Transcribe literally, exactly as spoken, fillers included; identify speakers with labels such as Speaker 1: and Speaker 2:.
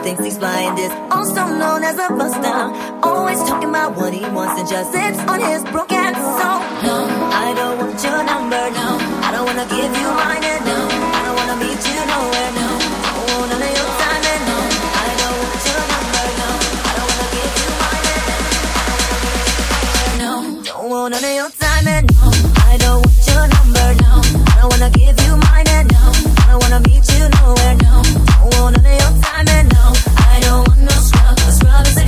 Speaker 1: thinks he's flying this. Also known as a buster. Always talking about what he wants and just sits on his broken soul. No, I don't want your number, no. I don't wanna give you mine, and no, I don't wanna meet you nowhere, no. Don't want none of your time, and no, I don't want your number, no. I don't wanna give you mine, and no, don't want none of your time, and no, I don't want your number, no. I don't wanna give you mine, and no, I don't wanna meet you nowhere, no. Don't want none of your time, and no, I don't want no scrub. A scrub is